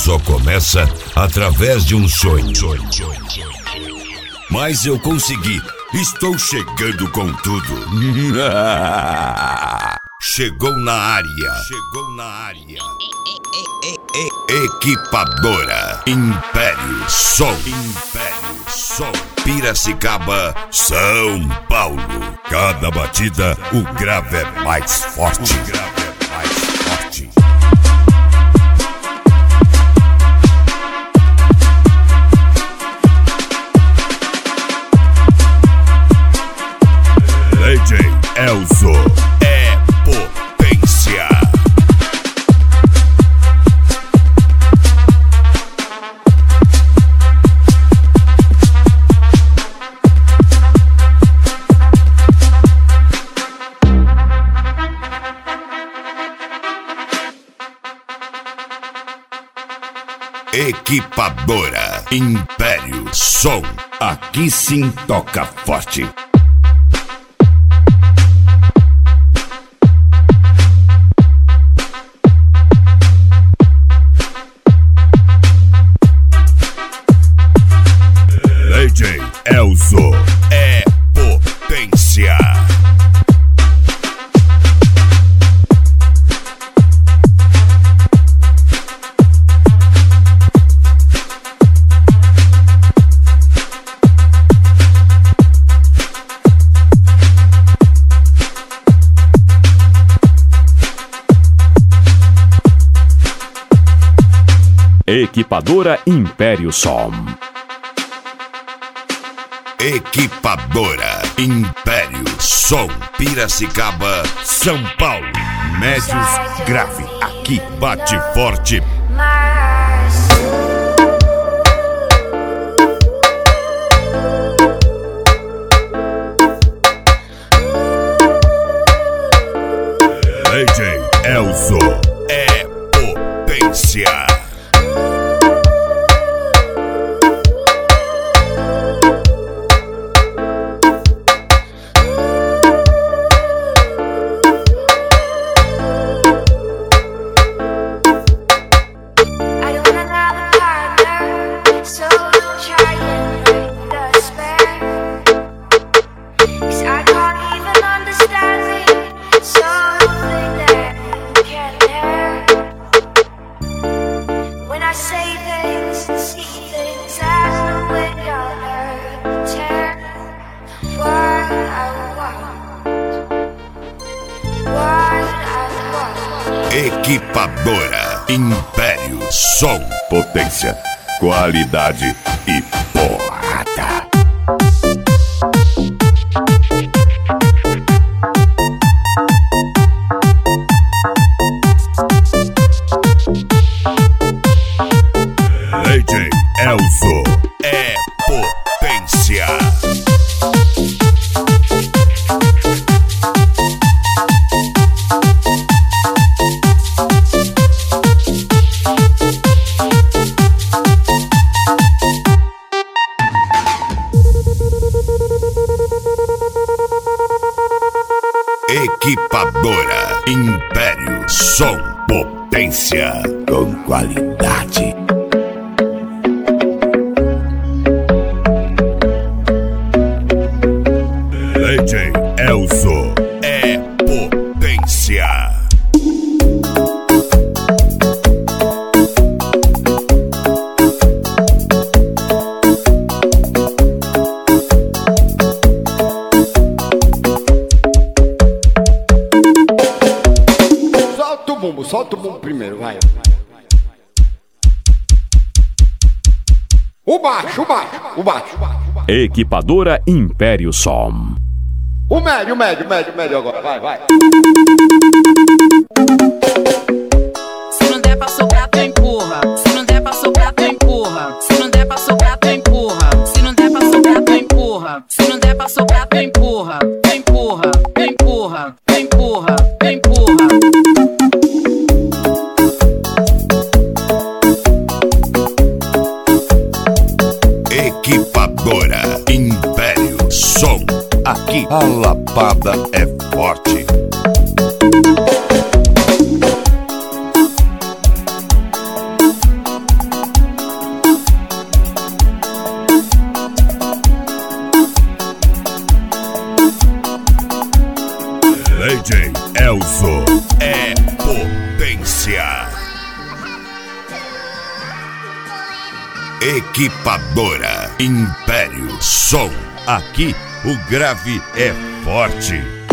só começa através de um sonho. Mas eu consegui. Estou chegando com tudo. Chegou na área. Equipadora Império Som. Piracicaba, São Paulo. Cada batida, o grave é mais forte. DJ Elzo é potência. Equipadora Império Som. Aqui sim toca forte. DJ Elzo é potência. Equipadora Império Som. Equipadora Império Som. Piracicaba, São Paulo. Médios grave. Aqui bate forte. DJ Elzo é potência. Equipadora Império Som. Potência, qualidade e porrada. DJ Elzo é potência. Equipadora Império Som. Potência com qualidade. DJ Elzo é potência. Solta o bumbo primeiro, vai. O baixo. Equipadora Império Som. O médio agora, vai. Se não der pra soprar, tu empurra. Se não der pra soprar, tu empurra. Se não der pra soprar, tu empurra. Se não der pra soprar, tu empurra. Se não der pra soprar, tu empurra. Empurra. Equipadora Império Som. Aqui a lapada é forte. Equipadora Império Som. Aqui o grave é forte.